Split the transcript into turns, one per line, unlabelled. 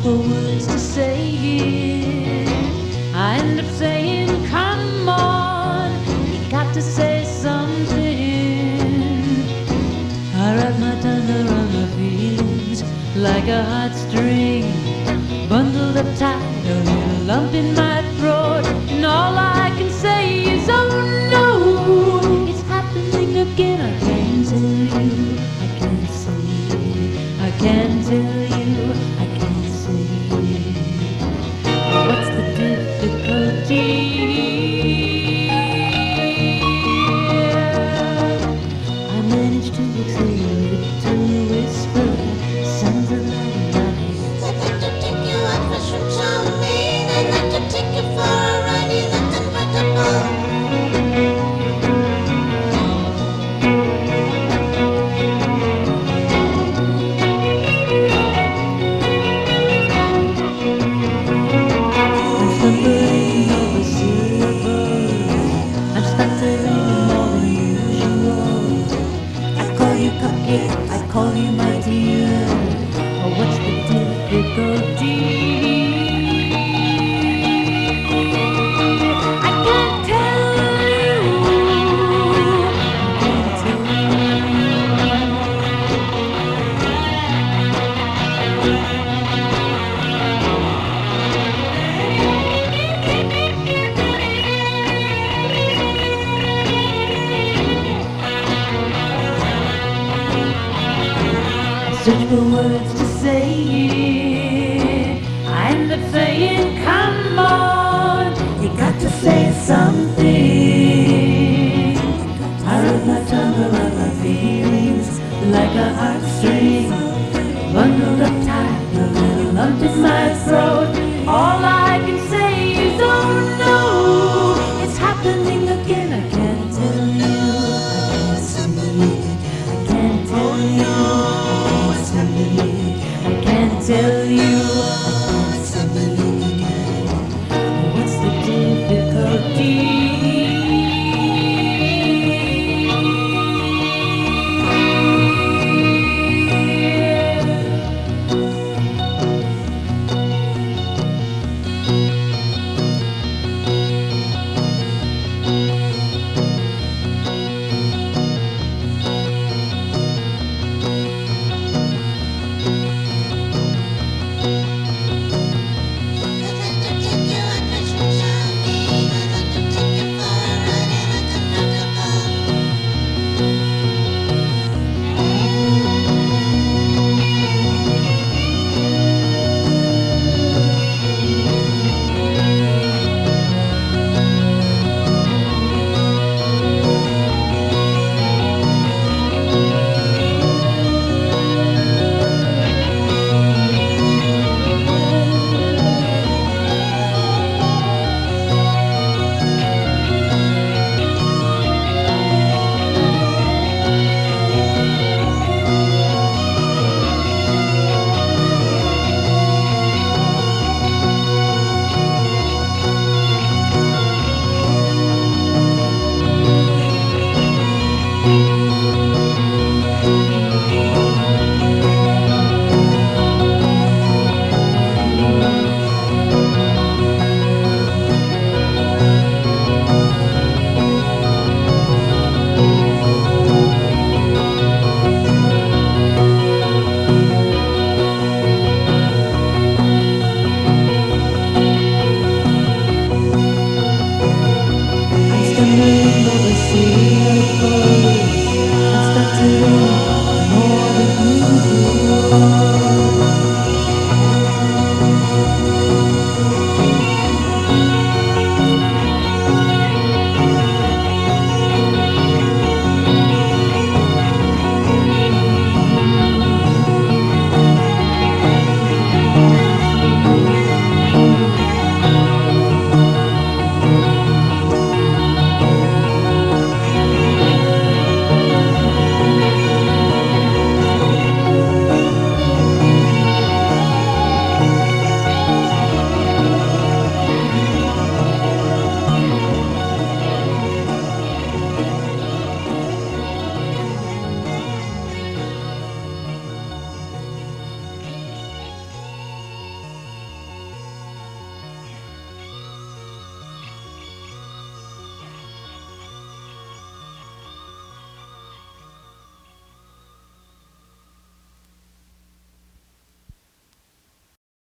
for words to say here. I end up saying, come on, you got to say something. I wrap my tongue around my feelings like a heartstring, bundled up tight, a little lump in my throat, and all I can say is, oh no, it's happening again. I can't tell you, I can't say it. I can't tell you, I can't say it. What's the difficulty? I managed to exhale a little whisper, sounds a lot like
I'd like to take you out for some champagne. I'd like to take you for a ride in a convertible.
I'm stumbling over syllables, I'm stuttering more than usual. I call you cupcake, I call you my dear. Oh, what's the difficulty? I can't tell you, I can't search for words to say it. I end up saying, come on, you got to say something.